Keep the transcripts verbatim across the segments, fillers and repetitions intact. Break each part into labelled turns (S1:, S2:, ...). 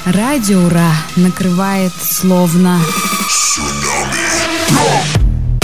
S1: Радио Ура накрывает словно цунами.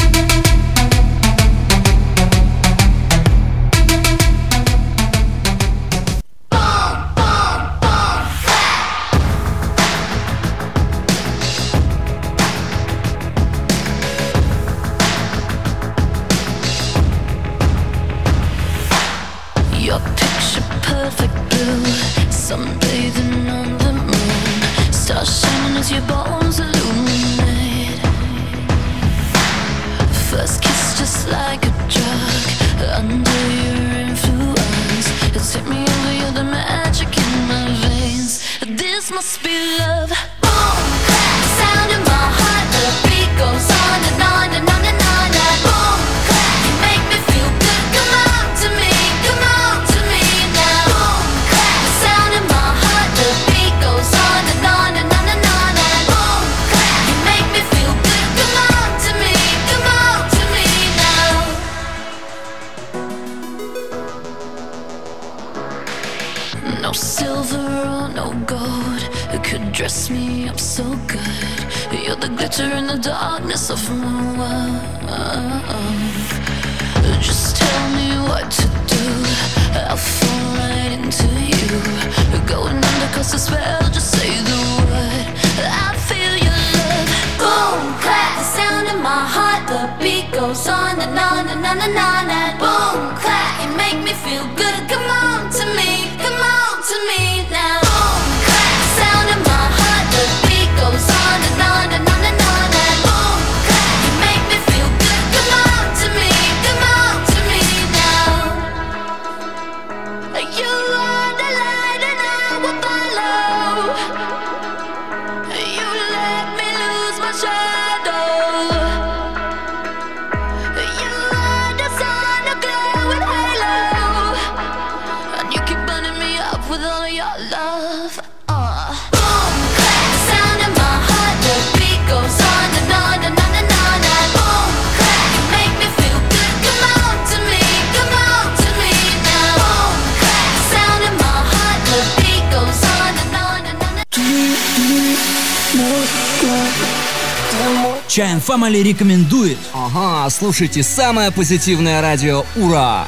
S2: Чайм Family рекомендует.
S3: Ага, слушайте самое позитивное радио Ура!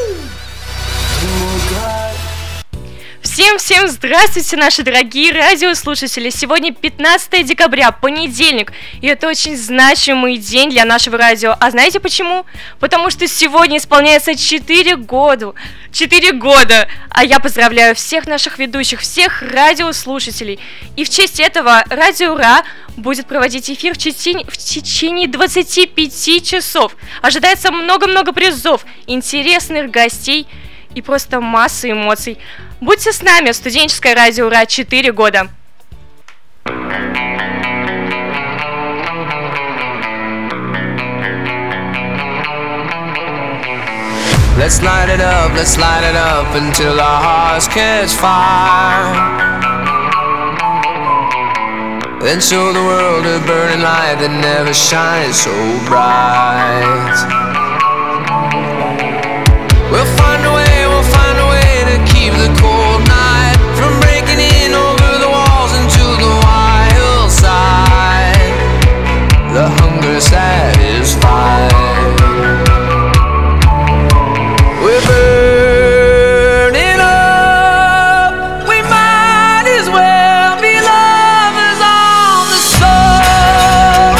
S4: Всем-всем здравствуйте, наши дорогие радиослушатели! Сегодня пятнадцатое декабря, понедельник, и это очень значимый день для нашего радио. А знаете почему? Потому что сегодня исполняется четыре года. четыре года! А я поздравляю всех наших ведущих, всех радиослушателей. И в честь этого Радио Ура будет проводить эфир в течение, в течение двадцати пяти часов. Ожидается много-много призов, интересных гостей и просто масса эмоций. Будьте с нами, студенческое радио Ура, четыре года.
S5: Let's light it up, let's light it up until our hearts catch fire. Then show the world a burning light that never shines so bright. We'll find a way, we'll find a way to keep the cold night from breaking in over the walls into the wild side. The hunger satisfied. We're burning up. We might as well be lovers on the soul.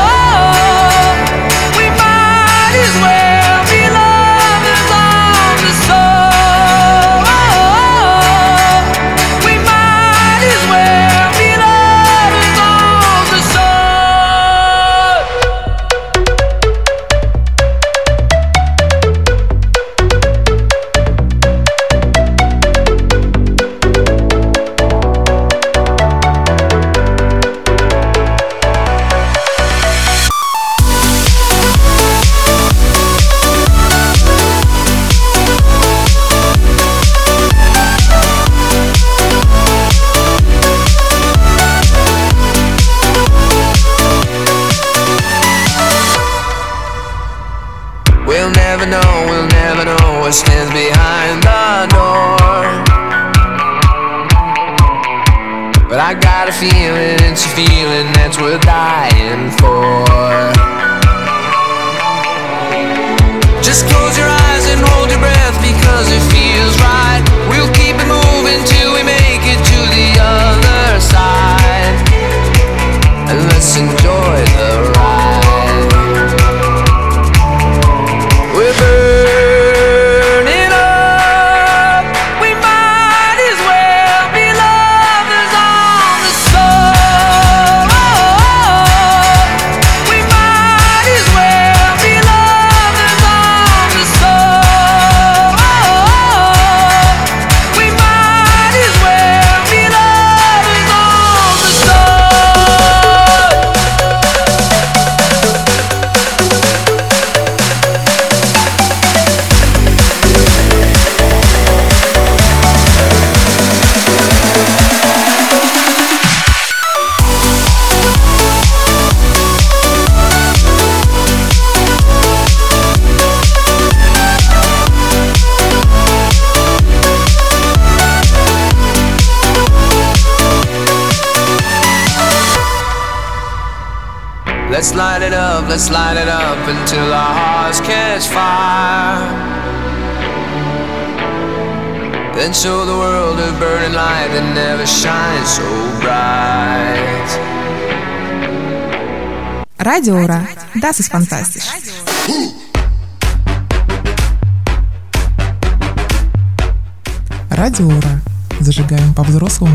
S5: We might as well be lovers on the soul. I got a feeling, it's a feeling that's worth dying for. Just close your eyes and hold your breath because it feels right. We'll keep it moving till we make it to the other side. And let's enjoy the ride. We're burning up. We might as well be lovers on the soul. We might as well be lovers on the soul. We might as well be lovers on the soul. Let's light it up, let's light it up until our hearts catch fire. Then show the world a burning light that never shines so bright.
S6: Radio Ura, das ist fantastisch. Радио Ура. Зажигаем по-взрослому.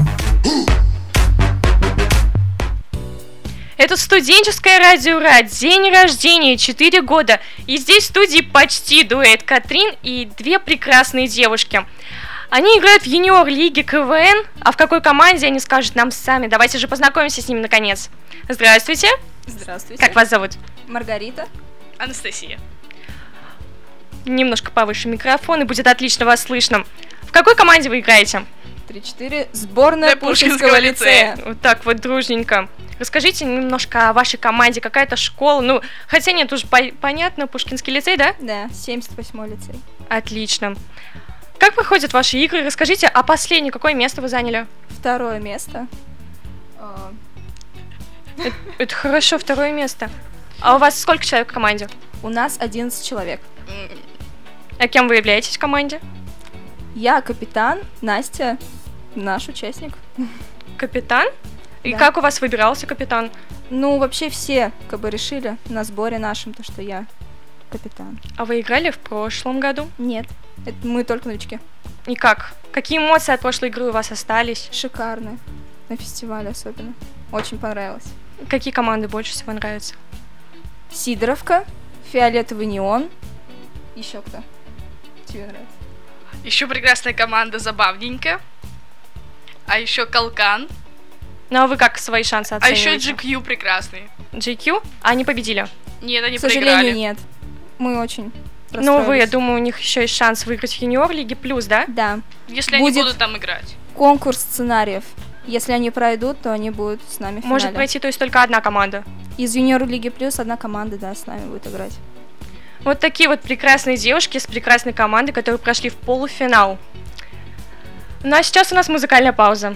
S4: Это студенческое радио Ура, день рождения, четыре года. И здесь в студии почти дуэт Катрин и две прекрасные девушки. Они играют в юниор-лиге КВН, а в какой команде они скажут нам сами. Давайте же познакомимся с ними наконец. Здравствуйте.
S7: Здравствуйте.
S4: Как вас зовут?
S7: Маргарита.
S8: Анастасия.
S4: Немножко повыше микрофон, и будет отлично вас слышно. В какой команде вы играете?
S7: три-четыре. Сборная Пушкинского лицея.
S4: Вот так вот дружненько. Расскажите немножко о вашей команде, какая-то школа, ну, хотя нет, уже по- понятно, Пушкинский лицей, да?
S7: Да, семьдесят восьмой лицей.
S4: Отлично. Как проходят ваши игры? Расскажите, а последнее, какое место вы заняли?
S7: Второе место. А,
S4: Это, это хорошо, второе место. А у вас сколько человек в команде?
S7: У нас одиннадцать человек.
S4: А кем вы являетесь в команде?
S7: Я капитан, Настя наш участник.
S4: Капитан? И
S7: Да.
S4: как у вас выбирался капитан?
S7: Ну, вообще все как бы решили на сборе нашем, то, что я капитан.
S4: А вы играли в прошлом году?
S7: Нет, это мы только новички.
S4: И как? Какие эмоции от прошлой игры у вас остались?
S7: Шикарные. На фестивале особенно. Очень понравилось.
S4: Какие команды больше всего нравятся?
S7: Сидоровка, Фиолетовый неон. Еще кто? Тебе нравится?
S8: Еще прекрасная команда «Забавненько». А еще «Калкан».
S4: Ну а вы как свои шансы
S8: А
S4: оцениваете?
S8: еще джи кью прекрасный.
S4: джи кью? А они победили?
S8: Нет, они
S7: К сожалению,
S8: проиграли.
S7: нет. Мы очень
S4: Ну вы, я
S7: расстроились.
S4: думаю, у них еще есть шанс выиграть в юниор Лиги Плюс, да?
S7: Да.
S8: Если
S7: Будет-
S8: они будут там играть.
S7: Конкурс сценариев. Если они пройдут, то они будут с нами в финале.
S4: Может пройти, то есть только одна команда.
S7: Из юниор Лиги Плюс одна команда, да, с нами будет играть.
S4: Вот такие вот прекрасные девушки с прекрасной командой, которые прошли в полуфинал. Ну а сейчас у нас музыкальная пауза.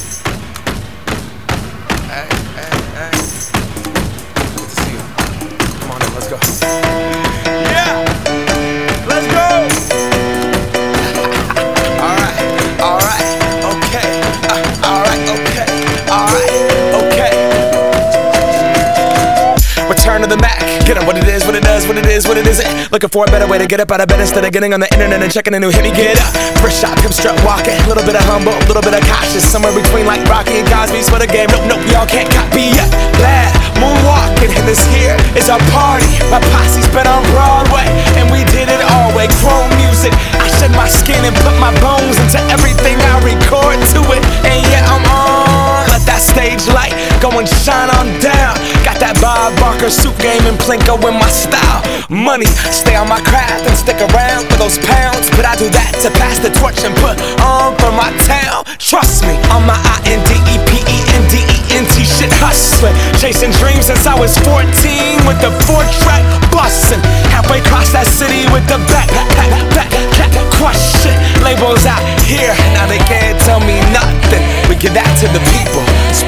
S9: Return to the Mac. Get 'em what it is, what it does, what it is, what it isn't. Looking for a better way to get up out of bed instead of getting on the internet and checking a new hit. Me get up, first shot, come strut walking. A little bit of humble, a little bit of cautious. Somewhere between like Rocky and Cosby's for the game. Nope, nope, y'all can't copy yet. Glad moonwalking, and this here is our party. My posse's been on Broadway, and we did it all way. Chrome music, I shed my skin and put my bones into everything I record to it. And yeah, I'm on. Let that stage light go and shine on down. Got that Bob Barker suit game and Plinko in my style. Money, stay on my craft and stick around for those pounds. But I do that to pass the torch and put on for my town. Trust me, on my I N D E P E N D E N T shit hustling. Chasing dreams since I was fourteen with the four track bustin'. Halfway across that city with the back, back, back, back, crush shit. Labels out here, now they can't tell me nothing. We give that to the people.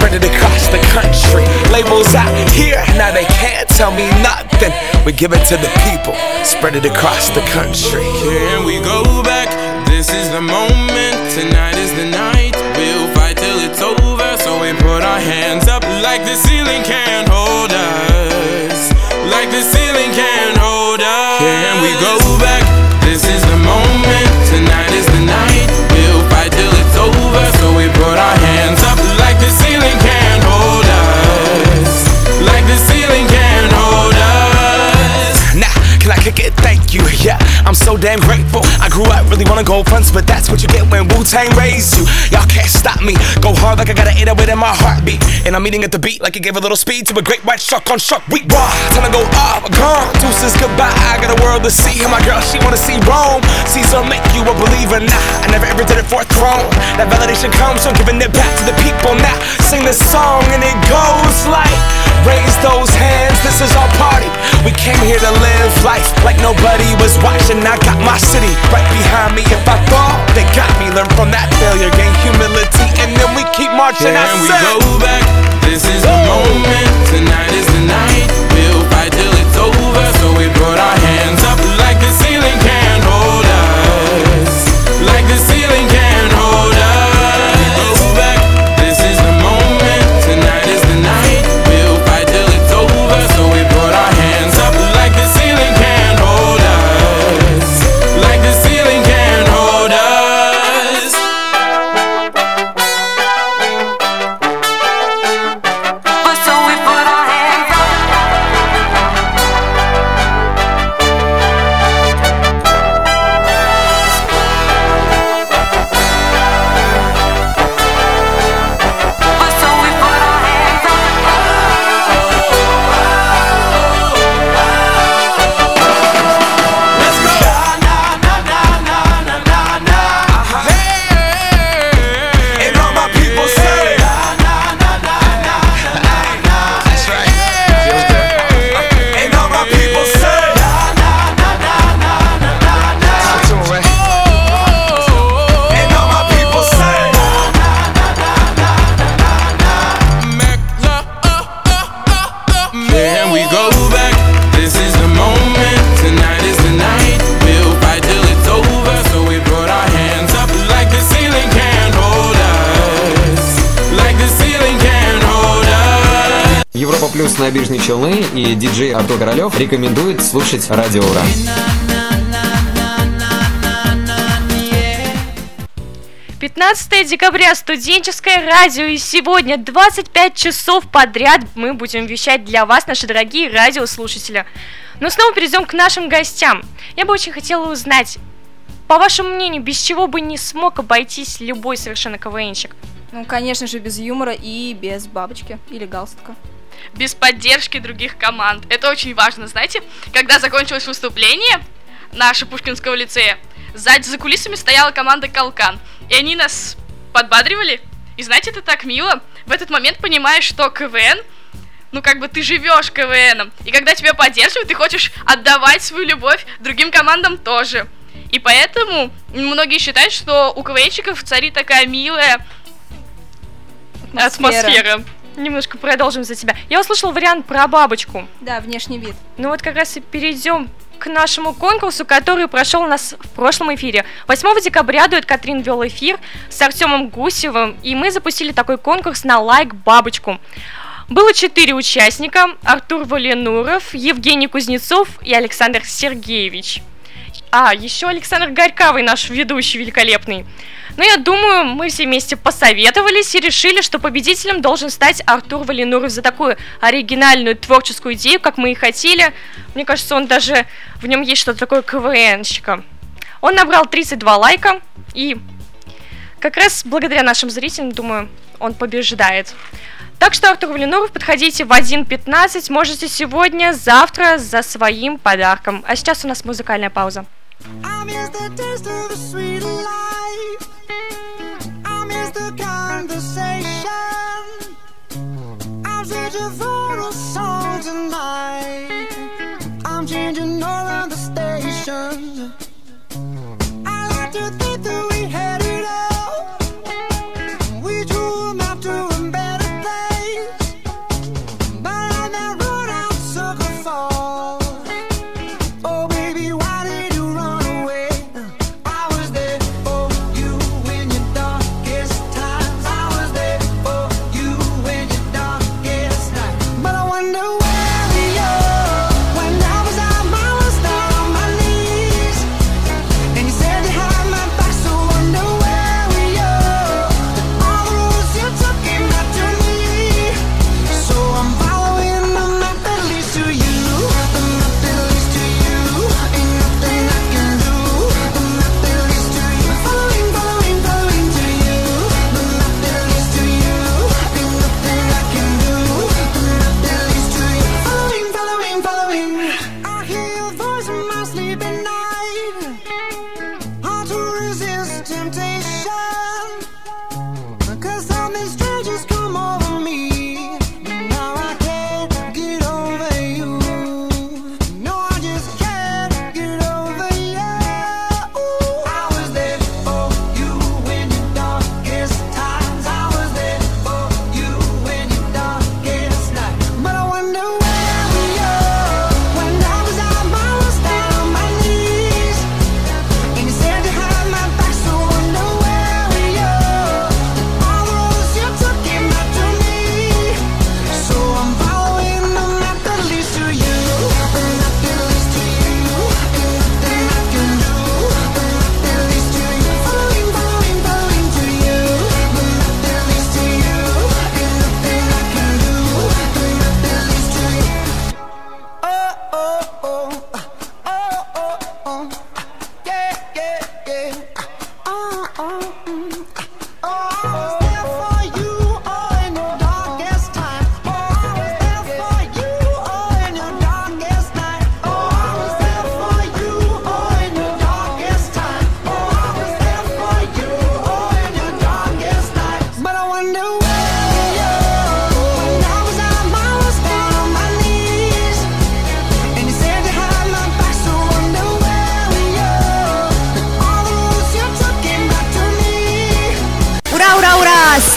S9: spread it across the country. Labels out here, now they can't tell me nothing. We give it to the people, spread it across the country.
S10: Here we go back, this is the moment, tonight is the night. We'll fight till it's over, so we put our hands up like the ceiling can't hold us. Like the ceiling can't hold us. Here we go back, this is the moment, tonight is the night. We'll fight till it's over, so we put our hands up like the ceiling can't hold us. Like the ceiling can't hold us.
S9: Now, can I kick it? Thank you, yeah, I'm so damn grateful. I grew up really wanna go fronts, but that's what you get when Wu-Tang raised you. Y'all can't stop me, go hard like I got an eight oh eight in my heartbeat. And I'm eating at the beat like it gave a little speed to a great white shark on shark week. Raw, time to go up, gone, deuces goodbye. I got a world to see, and my girl, she wanna see Rome. Caesar make you a believer, nah, I never ever did it for a throne. That validation comes from giving it back to the people. Now, sing this song and it goes like, raise those hands, this is our party. We came here to live life like nobody was watching. I got my city right behind me. If I fall, they got me. Learn from that failure, gain humility, and then we keep marching.
S10: Can
S9: I
S10: we
S9: said,
S10: go back? This is the moment, tonight is the night. We'll fight till it's over, so we put our hands up like the ceiling can't hold us. Like the ceiling can't hold us. Go back, this is the moment, tonight is the night. We'll fight till it's over, so we put our hands up like the ceiling can't hold us. Like the ceiling can't hold us. So we put our hands up. So we put our hands up.
S9: let's go. And all my people say, that's right. And all my people say, and all my people say,
S10: Can we go back? This is the moment, tonight is the night. We'll fight till it's over, so we put our hands up like the ceiling can't hold us. Like the ceiling can't hold us.
S11: Европа плюс Набережные Челны и диджей Артур Королёв рекомендует слушать Радио Ура.
S4: пятнадцатое декабря, студенческое радио, и сегодня двадцать пять часов подряд мы будем вещать для вас, наши дорогие радиослушатели. Но снова перейдем к нашим гостям. Я бы очень хотела узнать, по вашему мнению, без чего бы не смог обойтись любой совершенно КВНщик?
S7: Ну, конечно же, без юмора и без бабочки или галстука.
S8: Без поддержки других команд. Это очень важно, знаете, когда закончилось выступление наше Пушкинского лицея, сзади за кулисами стояла команда «Калкан», и они нас подбадривали. И знаете, это так мило. В этот момент понимаешь, что КВН, ну как бы ты живешь КВНом, и когда тебя поддерживают, ты хочешь отдавать свою любовь другим командам тоже. И поэтому многие считают, что у КВНщиков царит такая милая атмосфера. атмосфера.
S4: Немножко продолжим за тебя. Я услышала вариант про бабочку.
S7: Да, внешний вид.
S4: Ну вот как раз и перейдем к нашему конкурсу, который прошел у нас в прошлом эфире. восьмого декабря дуэт Катрин вел эфир с Артемом Гусевым, и мы запустили такой конкурс на лайк бабочку. Было четыре участника: Артур Валенуров, Евгений Кузнецов и Александр Сергеевич. А, еще Александр Горькавый, наш ведущий великолепный. Но я думаю, мы все вместе посоветовались и решили, что победителем должен стать Артур Валенуров за такую оригинальную творческую идею, как мы и хотели. Мне кажется, он даже, в нем есть что-то такое КВНщика. Он набрал тридцать два лайка, и как раз благодаря нашим зрителям, думаю, он побеждает. Так что, Артур Валенуров, подходите в один пятнадцать, можете сегодня, завтра за своим подарком. А сейчас у нас музыкальная пауза.
S12: We drew a map to a better place.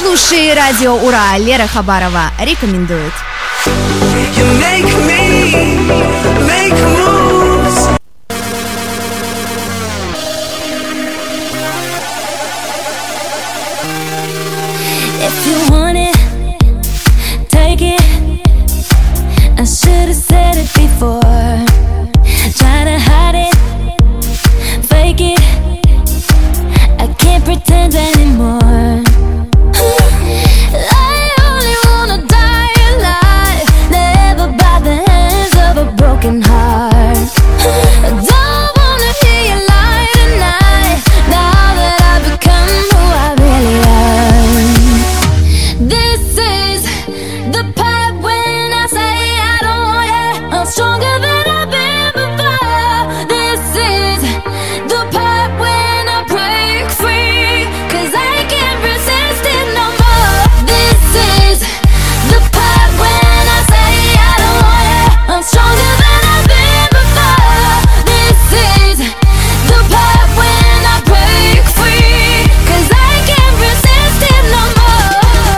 S1: Слушай радио Ура. Лера Хабарова рекомендует.
S5: You make me make moves.
S12: If you want it, take it. I should have said it before. Try to hide it, fake it. I can't pretend anymore. I only wanna die alive, never by the hands of a broken heart. I don't wanna hear you lie tonight, now that I've become who I really am. This is the part when I say I don't want it. I'm stronger than I've been before. This is the part when I break free, 'cause I can't resist it no more. This is the part when I say I don't want it. I'm stronger than I've been before. This is the part when I break free, 'cause I can't resist it no more.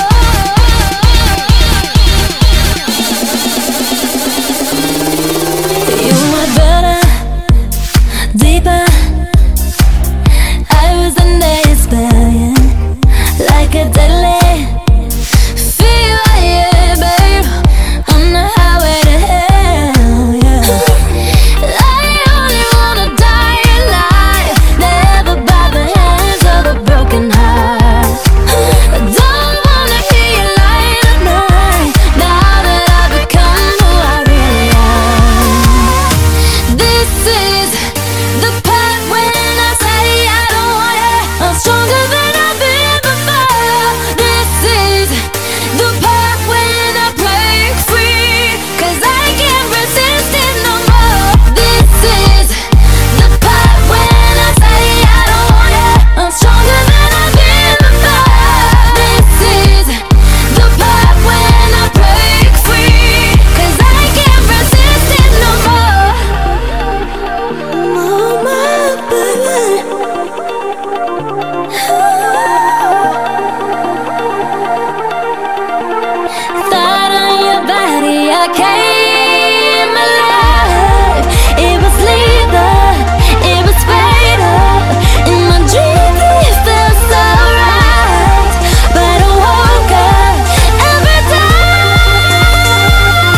S12: You were better, deeper. I was under your spell, yeah. Like a deadly fever, yeah, babe. On the highway to hell, yeah. I only wanna die alive, never by the hands of a broken heart. I don't wanna hear you lie tonight, now that I've become who I really am. This is the part when I say I don't want it. I'm stronger than I've been before. This is the part when I break free, 'cause I can't resist it no more. This is the part when I say I don't want it. I'm stronger than I've been before. This is the part when I break free, 'cause I can't resist it no more. Mama, baby. Thought on your body, I came alive. It was lethal, it was fatal. In my dreams it felt so right, but I woke up every time.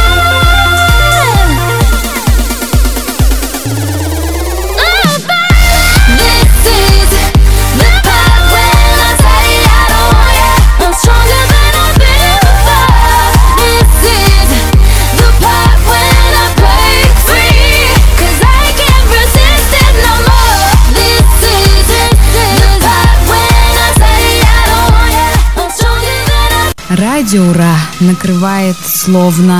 S12: Oh, baby. This is the part when I say I don't want it. I'm stronger than I've been before. This is the part when I break free, 'cause I can't resist it no more. This is the part when I say I don't want it. I'm stronger than I've
S1: Радио Ура накрывает словно.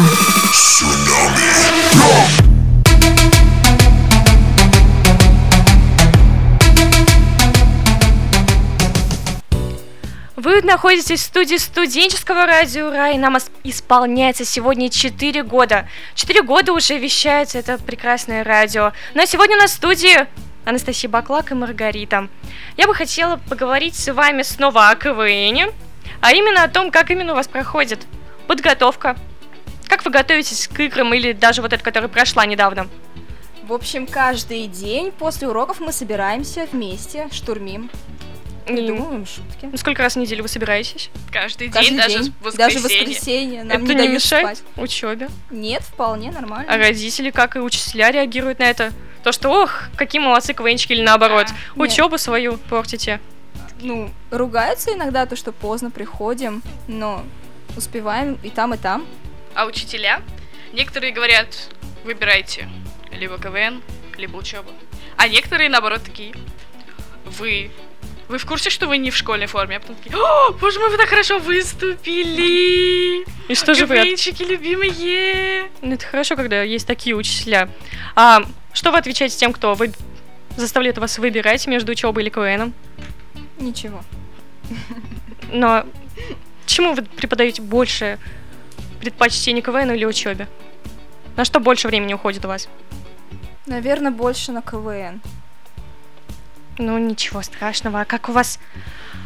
S4: Вы находитесь в студии студенческого радио Ура, и нам ос- исполняется сегодня четыре года. четыре года уже вещается это прекрасное радио. Ну а сегодня у нас в студии Анастасия Баклак и Маргарита. Я бы хотела поговорить с вами снова о КВНе, а именно о том, как именно у вас проходит подготовка. Как вы готовитесь к играм или даже вот эта, которая прошла недавно?
S7: В общем, каждый день после уроков мы собираемся вместе, штурмим, придумываем шутки.
S4: Ну, сколько раз в неделю вы собираетесь?
S8: Каждый,
S7: Каждый
S8: день, даже
S7: день,
S8: в воскресенье.
S7: даже в воскресенье нам
S4: Это
S7: не
S4: не
S7: дают
S4: мешает
S7: спать.
S4: учебе?
S7: Нет, вполне нормально.
S4: А родители, как и учителя, реагируют на это? То, что, ох, какие молодцы КВНчики, или наоборот,
S7: А,
S4: учебу свою портите.
S7: Ну, ругаются иногда, то, что поздно приходим, но успеваем и там, и там.
S8: А учителя? Некоторые говорят, выбирайте либо КВН, либо учебу. А некоторые, наоборот, такие, вы... Вы в курсе, что вы не в школьной форме? А потом такие, о, боже мой, вы так хорошо выступили!
S4: И что же вы...
S8: КВНчики любимые!
S4: Ну, это хорошо, когда есть такие учителя. А что вы отвечаете тем, кто вы... заставляет вас выбирать между учебой или КВНом?
S7: Ничего.
S4: Но чему вы преподаете больше предпочтение КВНу или учебе? На что больше времени уходит у вас?
S7: Наверное, больше на КВН.
S4: Ну, ничего страшного. А как у вас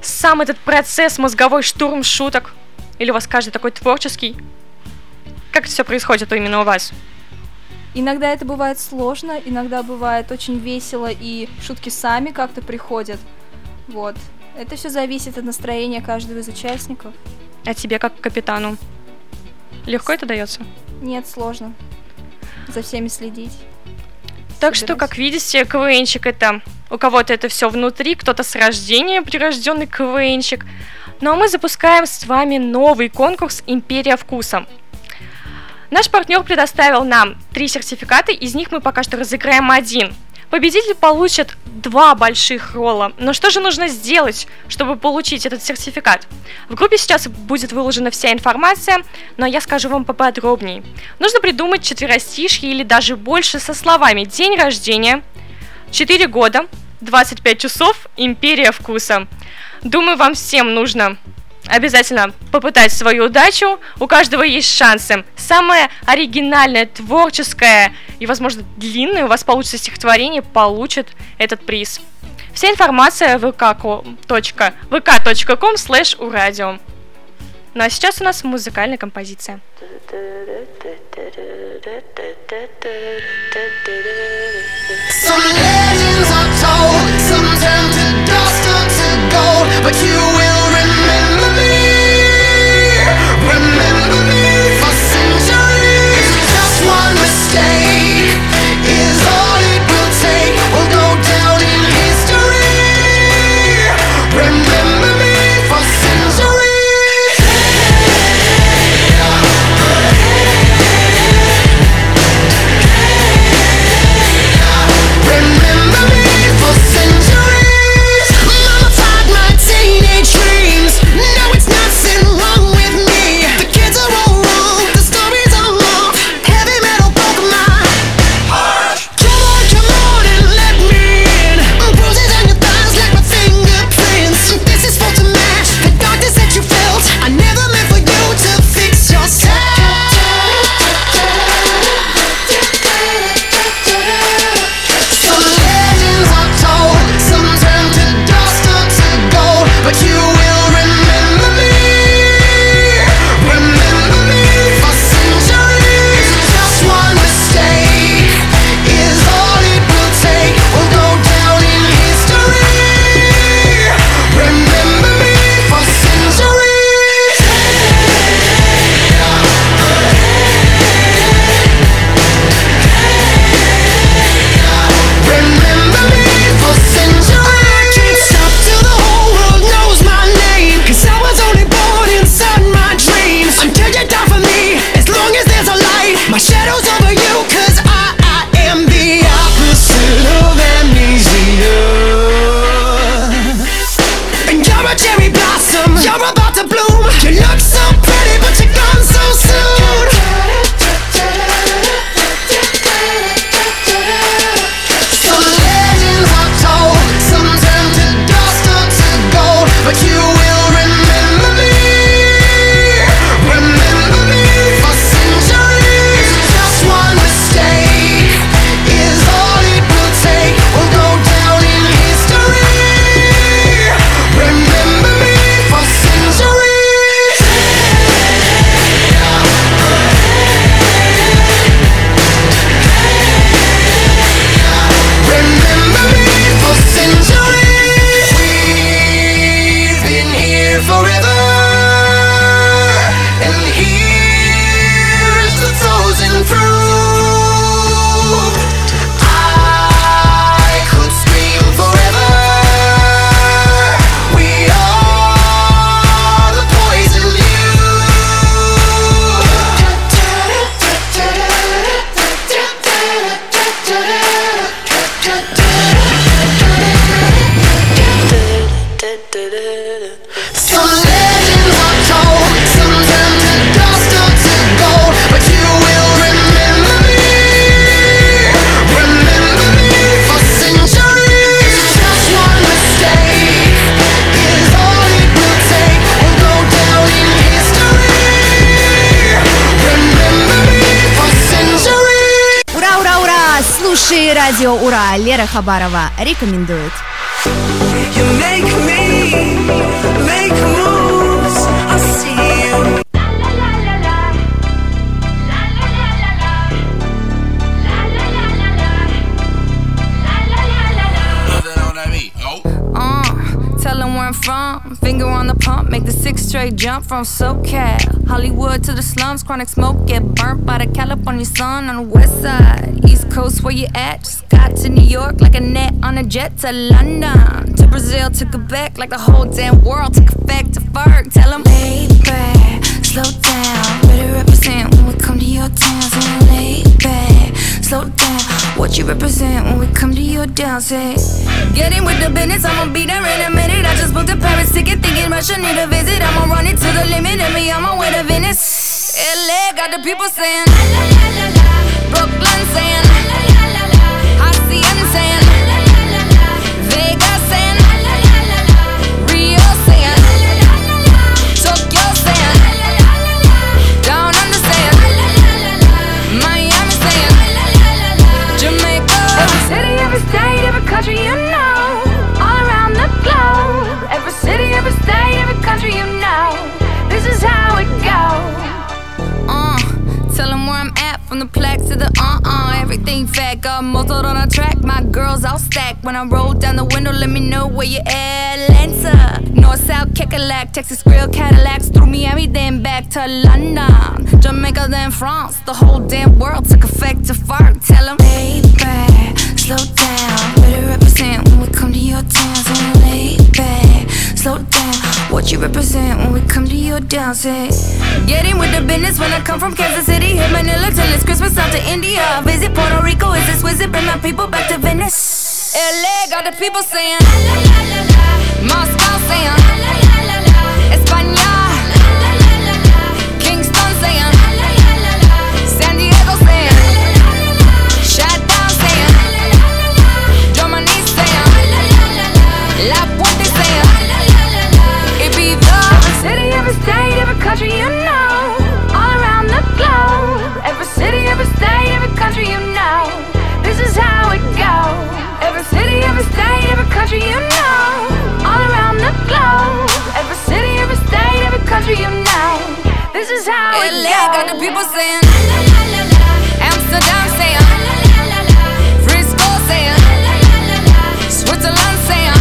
S4: сам этот процесс, мозговой штурм шуток? Или у вас каждый такой творческий? Как это все происходит именно у вас?
S7: Иногда это бывает сложно, иногда бывает очень весело, и шутки сами как-то приходят. Вот. Это все зависит от настроения каждого из участников.
S4: А тебе, как капитану, легко это дается?
S7: Нет, сложно. За всеми следить.
S4: Так что, как видите, КВНчик — это у кого-то это все внутри, кто-то с рождения прирожденный КВНчик. Ну а мы запускаем с вами новый конкурс «Империя вкуса». Наш партнер предоставил нам три сертификата, из них мы пока что разыграем один. Победитель получит два больших ролла. Но что же нужно сделать, чтобы получить этот сертификат? В группе сейчас будет выложена вся информация, но я скажу вам поподробнее. Нужно придумать четверостишье или даже больше со словами «День рождения», «четыре года», «двадцать пять часов», «Империя вкуса». Думаю, вам всем нужно обязательно попытать свою удачу. У каждого есть шансы. Самое оригинальное, творческое и, возможно, длинное у вас получится стихотворение, получит этот приз. Вся информация в ви ка точка ком слэш урадио. Ну а сейчас у нас музыкальная композиция.
S5: Some legends are told, some turn to dust or to gold, but you will remember me, remember me for centuries. Just one mistake is all it will take. We'll go down in history. Remember me for centuries.
S1: Радио Ура, Лера Хабарова рекомендует.
S5: You make me make moves. I see you.
S12: Uh, tell them where I'm from. Finger on the pump, make the six straight jump from SoCal. Hollywood to the slums, chronic smoke, get burnt by the California sun on the west side. East Coast, where you at? Just got to New York like a net on a jet to London. To Brazil, to Quebec, like the whole damn world took effect to Ferg. Tell them, lay back, slow down. Better represent when we come to your town. So lay back, slow down. What you represent when we come to your town? Say, get in with the business, I'ma be there in a minute. I just booked a Paris ticket, thinking Russia need a visit. I'ma run it to the limit, and me on my way to Venice. L A got the people saying, Brooklyn saying, Hacienda saying, Vegas saying, Rio saying, Tokyo saying, Down Under saying, Miami saying, Jamaica. Every city, every state, every country you know, all around the globe. Every city, every state, every country you know, this is how it goes. Uh, tell them where I'm at, from the plaque to the uh-uh. Everything fat, got motored on a track. My girls all stacked. When I roll down the window, let me know where you at. Atlanta, North, South, Kekalak, Texas Grill, Cadillacs. Through Miami, then back to London. Jamaica, then France. The whole damn world took effect to fart. Tell them, lay back, slow down. Better represent when we come to your town. So lay back, slow down. What you represent when we come to your town? Say, get in with the business when I come from Kansas City. Hit Manila till it's Christmas, out to India. Visit Puerto Rico, is this visit? Bring my people back to Venice. L A got the people saying, Moscow saying, España, Kingston saying, San Diego saying, Shut down saying, Germany saying, La Puente saying, Ibiza. Every city, every state, every country you know, all around the globe. Every city, every state, every country you know, this is how it goes. Every city, every state, every country you know, all around the globe. Every city, every state, every country you know, this is how it goes. L A got the people saying, Amsterdam saying, Frisco saying, Switzerland saying,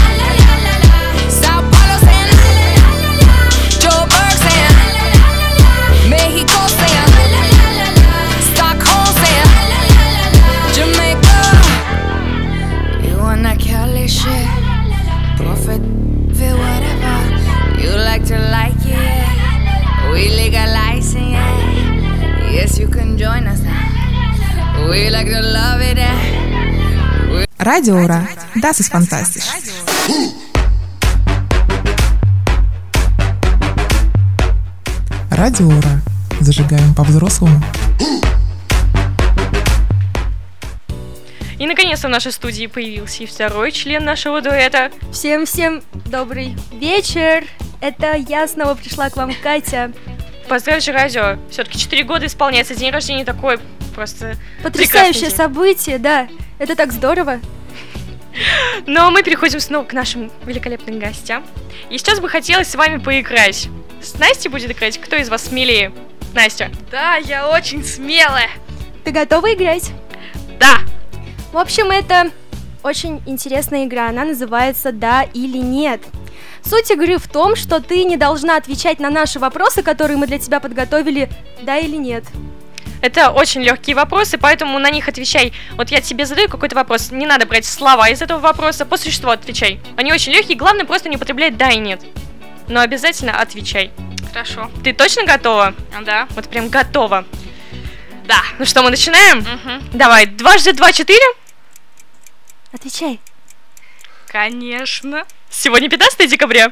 S12: Sao Paulo saying, Joburg saying, Mexico saying, Stockholm saying, Jamaica. You wanna Cali shit, Prophet, feel whatever you like to like it, yeah. We legalize it, yeah. Yes, you can join us now. We like to love it, yeah.
S6: Радио Ура. Das ist fantastisch. Радио Ура. Зажигаем по-взрослому.
S4: И наконец-то в нашей студии появился и второй член нашего дуэта.
S7: Всем-всем добрый вечер. Это я снова пришла к вам, Катя.
S4: Поздравьте радио. Все-таки четыре года исполняется, день рождения такой просто
S7: потрясающее событие, да. Это так здорово.
S4: Но мы переходим снова к нашим великолепным гостям. И сейчас бы хотелось с вами поиграть. С Настей будет играть. Кто из вас смелее? Настя.
S8: Да, я очень смелая.
S7: Ты готова играть?
S8: Да.
S7: В общем, это очень интересная игра. Она называется «Да или нет». Суть игры в том, что ты не должна отвечать на наши вопросы, которые мы для тебя подготовили, «да» или «нет».
S4: Это очень легкие вопросы, поэтому на них отвечай. Вот я тебе задаю какой-то вопрос, не надо брать слова из этого вопроса, по существу отвечай. Они очень легкие, главное просто не употреблять «да» и «нет». Но обязательно отвечай.
S8: Хорошо.
S4: Ты точно готова?
S8: Да.
S4: Вот прям готова.
S8: Да.
S4: Ну что, мы начинаем?
S8: Угу.
S4: Давай, дважды два, четыре.
S7: Отвечай.
S8: Конечно.
S4: Сегодня пятнадцатое декабря.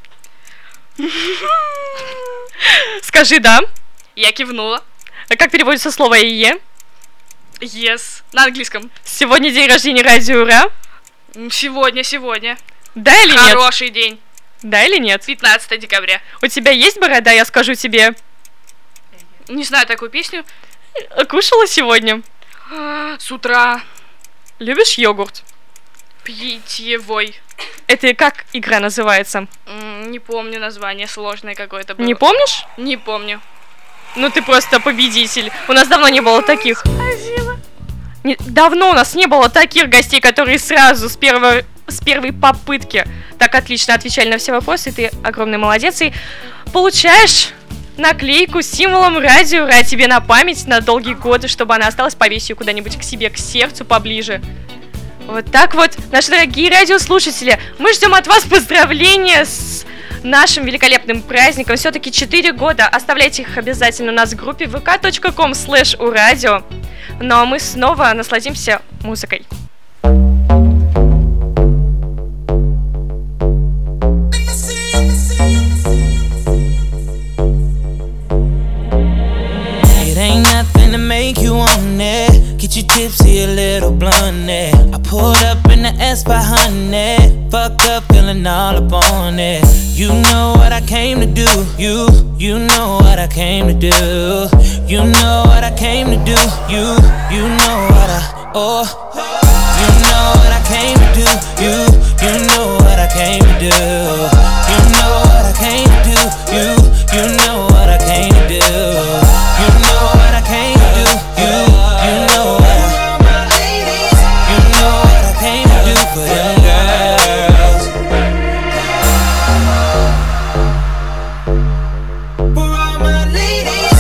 S4: Скажи «да».
S8: Я кивнула.
S4: А как переводится слово «е»?
S8: Yes. На английском.
S4: Сегодня день рождения радио Ура.
S8: Сегодня, сегодня.
S4: Да или
S8: Хороший
S4: нет?
S8: Хороший день.
S4: Да или нет?
S8: пятнадцатое декабря.
S4: У тебя есть борода, я скажу тебе?
S8: Не знаю такую песню.
S4: Кушала сегодня?
S8: С утра.
S4: Любишь йогурт?
S8: Питьевой.
S4: Это как игра называется?
S8: М, Не помню название, сложное какое-то было.
S4: Не помнишь?
S8: Не помню.
S4: Ну ты просто победитель. У нас давно не было таких.
S8: Спасибо.
S4: Не- давно у нас не было таких гостей, которые сразу с первой, с первой попытки так отлично отвечали на все вопросы. Ты огромный молодец. И получаешь наклейку с символом радио Ра тебе на память на долгие годы, чтобы она осталась, повесь ее куда-нибудь к себе, к сердцу поближе. Вот так вот, наши дорогие радиослушатели, мы ждем от вас поздравления с нашим великолепным праздником. Все-таки четыре года. Оставляйте их обязательно у нас в группе вэ ка точка ком слэш урадио. Ну а мы снова насладимся музыкой.
S13: It ain't nothing to make you want it. Get you tipsy, a little blunt it. I pulled up in the S five hundred. Fuck up, feeling all up on it. You know what I came to do. You, you know what I came to do. You know what I came to do. You, you know what I, oh. You know what I came to do. You, you know what I came to do. You know what I came to do. You, you know what I came to do. You know what I came to do. You, you know what I, you know what I came to do for them girls. For all my ladies.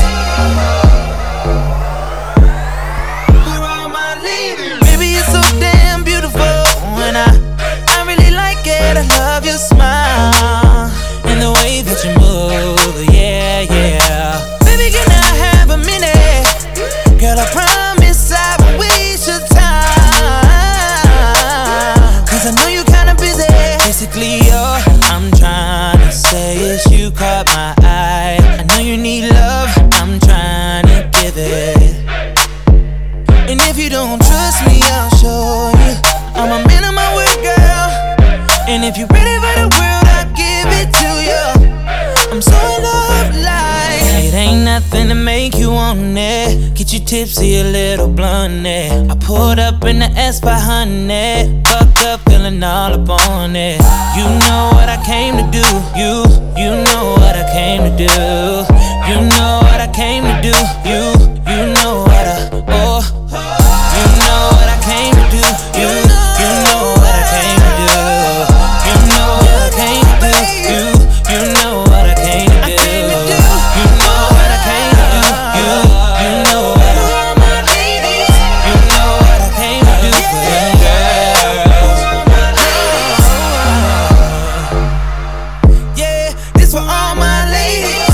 S13: For all my ladies. Baby, you're so damn beautiful, and I, I really like it. I love your smile and the way that you move. Yeah, yeah. Baby, can I have a minute? Girl, I promise I won't waste your time. Cause I know you're kinda busy. Basically, all I'm trying to say is you caught my eye. I know you need love, I'm trying to give it. And if you don't trust me, I'll show you. I'm a man of my word, girl. And if you're ready for the world, I'll give it to you. I'm so in love, like it ain't nothing to make you want it. Get you tipsy, a little blunt it. I pulled up in the S five hundred. Fucked up, feeling all up on it. You know what I came to do. You, you know what I came to do. You know what I came to do. You, you know what I, oh. You know what I came to do. You, you know what I came to do. You know what I came to do. You, you know what I came to do. You know what I came to do. You, you know what I, you know what I came to do for them girls. Yeah, this for all my ladies.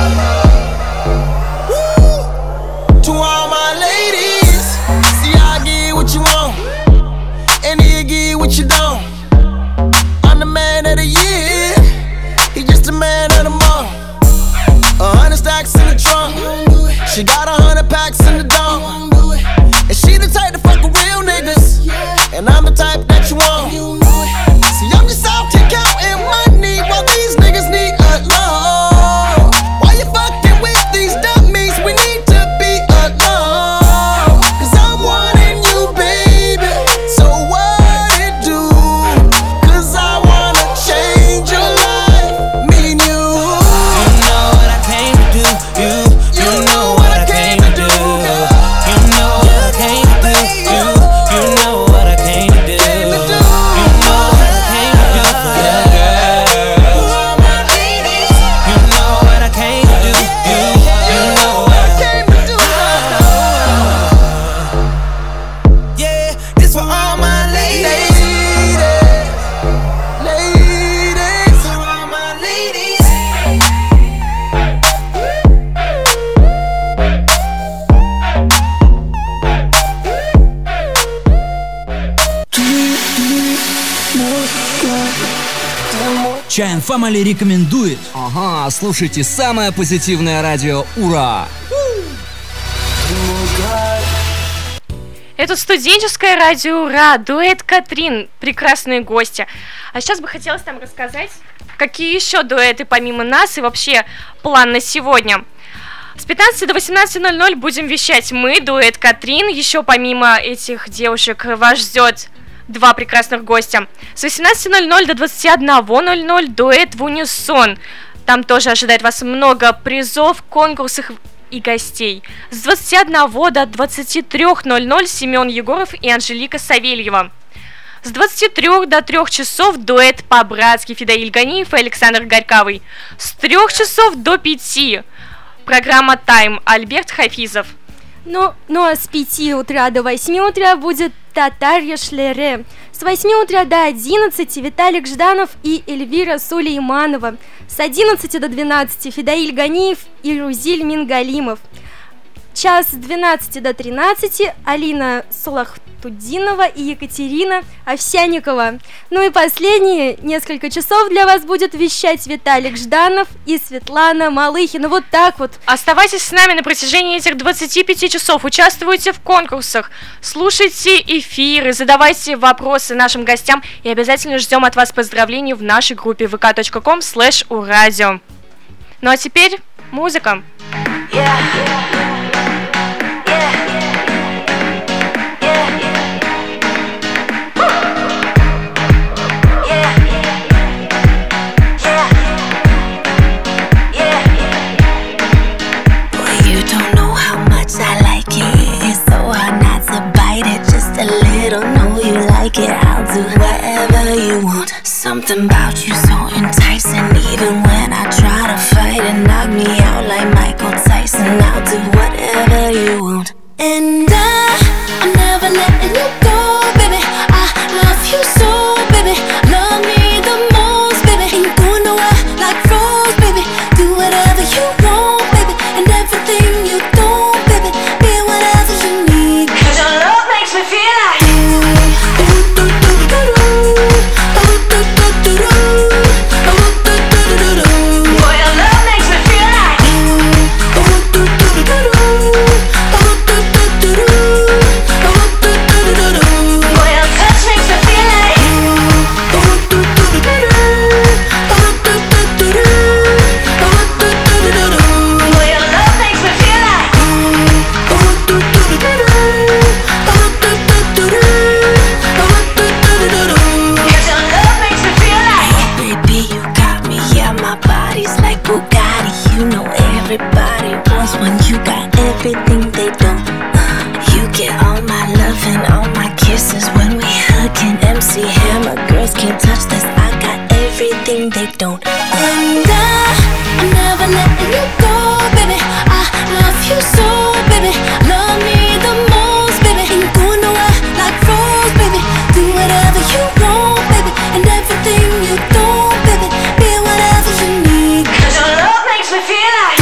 S13: Woo! To all my ladies. See, I give you what you want, and he'll give you what you don't. I'm the man of the year. He just a man of the month. A hundred stacks in the trunk. She got a hundred packs in the dome. And she the type to fuck with real niggas. And I'm the type that you want. See, I'm just out here counting money while these niggas need a loan. Why you fucking with these dummies? We need to be alone. Cause I'm wanting you, baby. So what it do? Cause I wanna change your life. Me and you. You know what I came to do. You, you know what I came to do. You know what I came to do. You, you know what I came to do. You know what I came to do for them girls. You know what I came to do. You, you know what I came to do. Yeah, this for all my ladies. Ladies, for all my ladies.
S2: Чайн Family рекомендует.
S3: Ага, слушайте самое позитивное радио «Ура».
S4: Это студенческое радио «Ура», дуэт Катрин, прекрасные гости. А сейчас бы хотелось там рассказать, какие еще дуэты помимо нас и вообще план на сегодня. С пятнадцати до восемнадцати ноль ноль будем вещать мы, дуэт Катрин. Еще помимо этих девушек вас ждет два прекрасных гостя. С восемнадцати ноль-ноль до двадцати одного ноль-ноль дуэт в унисон. Там тоже ожидает вас много призов, конкурсов и гостей. С двадцати одного до двадцати трёх ноль-ноль Семен Егоров и Анжелика Савельева. С двадцати трёх до трёх часов дуэт по-братски Фидаиль Ганиев и Александр Горькавый. С трёх часов до пяти программа «Тайм» Альберт Хафизов.
S7: Ну, ну а с пяти утра до восьми утра будет Татарья Шлере. С восьми утра до одиннадцати Виталик Жданов и Эльвира Сулейманова. С одиннадцати до двенадцати Фидаиль Ганиев и Рузиль Мингалимов. Час с двенадцати до тринадцати Алина Салахтудинова и Екатерина Овсяникова. Ну и последние несколько часов для вас будет вещать Виталик Жданов и Светлана Малыхина. Вот так вот.
S4: Оставайтесь с нами на протяжении этих двадцати пяти часов. Участвуйте в конкурсах, слушайте эфиры, задавайте вопросы нашим гостям и обязательно ждем от вас поздравлений в нашей группе вэ ка точка ком слэш урадио. Ну а теперь музыка. Yeah.
S12: I'll do whatever you want. Something about you so enticing. Even when I try to fight and knock me out like Michael Tyson, I'll do whatever you want. And I, I'm never letting you go, baby. I love you so, baby. Love me the most, baby. Ain't going nowhere like Rose, baby. Do whatever you want, baby. And everything you don't, baby. Be whatever you need. 'Cause your love makes me feel like everybody wants when you got everything they don't. You get all my love and all my kisses when we hug and M C Hammer. Girls can't touch this. I got everything they don't. And I, I'm never letting you go, baby. I love you so, baby. Love me the most, baby. Ain't going nowhere like Rose, baby. Do whatever you want, baby. And everything you don't, baby. Be whatever you need. 'Cause your love makes me feel like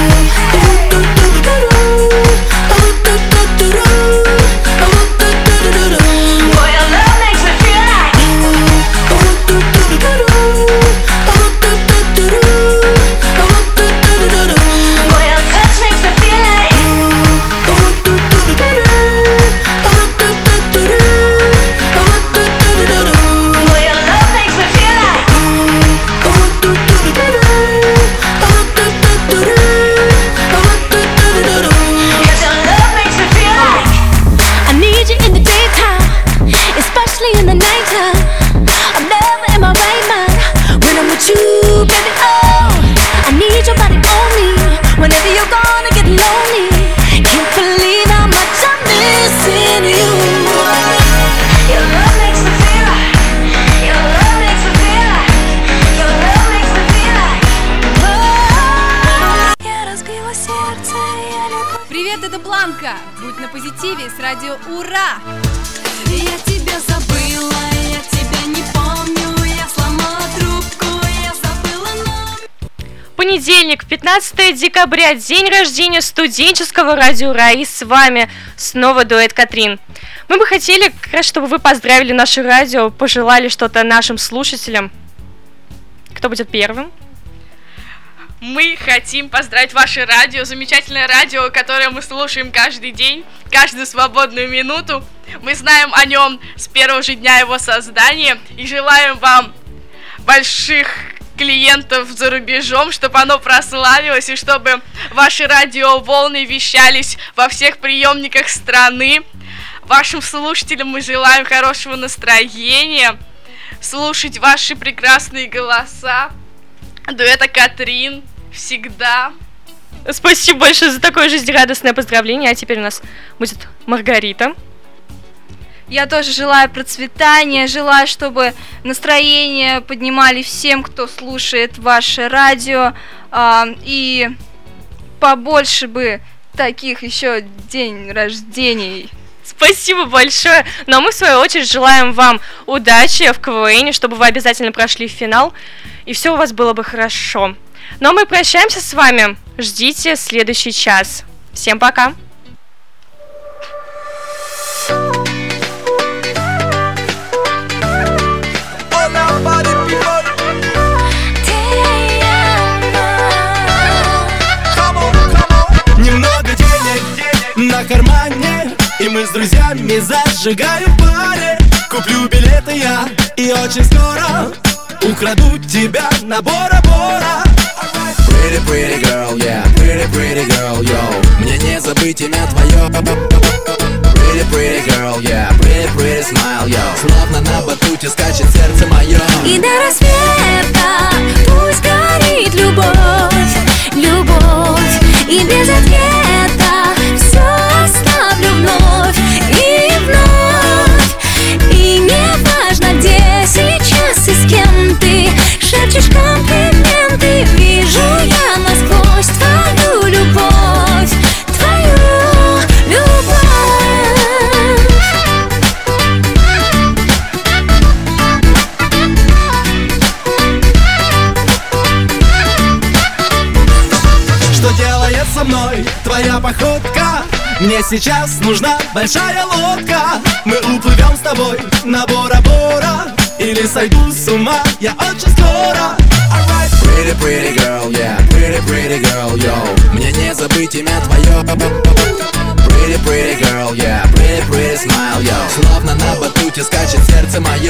S1: будь на позитиве с радио Ура!
S12: Я тебя забыла, я тебя не помню, я сломала трубку, я забыла номер.
S4: Понедельник, пятнадцатое декабря, день рождения студенческого радио Ура, и с вами снова дуэт Катрин. Мы бы хотели, как раз, чтобы вы поздравили наше радио, пожелали что-то нашим слушателям. Кто будет первым?
S8: Мы хотим поздравить ваше радио, замечательное радио, которое мы слушаем каждый день, каждую свободную минуту. Мы знаем о нем с первого же дня его создания и желаем вам больших клиентов за рубежом, чтобы оно прославилось и чтобы ваши радиоволны вещались во всех приемниках страны. вашим слушателям мы желаем хорошего настроения, слушать ваши прекрасные голоса. Дуэта Катрин всегда.
S4: Спасибо большое за такое жизнерадостное поздравление. А теперь у нас будет Маргарита.
S14: Я тоже желаю процветания, желаю, чтобы настроение поднимали всем, кто слушает ваше радио, э, и побольше бы таких еще день рождений.
S4: Спасибо большое. Ну а мы, в свою очередь, желаем вам удачи в КВН, чтобы вы обязательно прошли в финал, и все у вас было бы хорошо. Ну а мы прощаемся с вами. Ждите следующий час. Всем пока.
S15: Немного денег на кармане, и мы с друзьями зажигаем пари. Куплю билеты я, и очень скоро украду тебя на Бора-Бора.
S16: Pretty, pretty girl, yeah, pretty, pretty girl, yo. Мне не забыть имя твое. Pretty, pretty girl, yeah, pretty, pretty smile, yo. Словно на батуте скачет сердце мое.
S12: И до рассвета пусть горит любовь, любовь. И без ответа все оставлю вновь и вновь. И не важно, где сейчас и с кем ты шепчешь комплименты. Вижу я насквозь твою любовь, твою любовь.
S15: Что делает со мной твоя походка? Мне сейчас нужна большая лодка. Мы уплывем с тобой на Бора-Бора, или сойду с ума я очень скоро.
S16: Pretty, pretty girl, yeah, pretty, pretty girl, yo. Мне не забыть имя твое. Pretty, pretty girl, yeah, pretty, pretty smile, yo. Словно на батуте скачет сердце мое.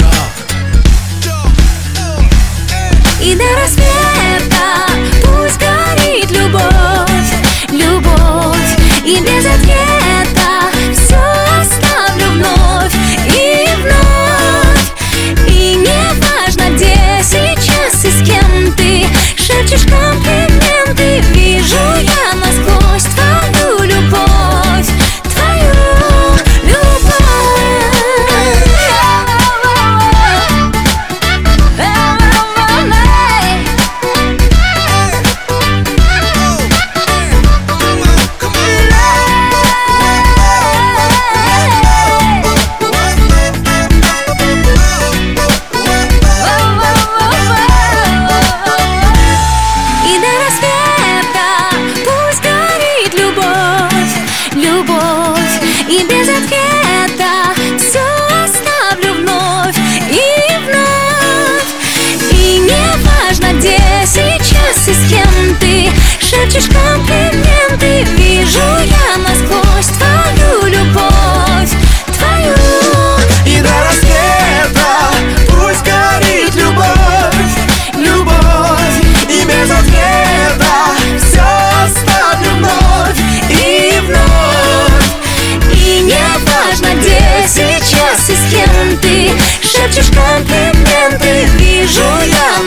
S12: И до рассвета пусть горит любовь, любовь. И без ответа все оставлю вновь и вновь. И не важно, где сейчас и с кем ты шепчешь комплименты. Вижу я насквозь твою любовь, твою любовь. И с кем ты шепчешь комплименты. Вижу я насквозь твою любовь, твою.
S15: И до рассвета пусть горит любовь, любовь. И без ответа все оставлю вновь и вновь.
S12: И не важно, где сейчас и с кем ты шепчешь комплименты. Вижу я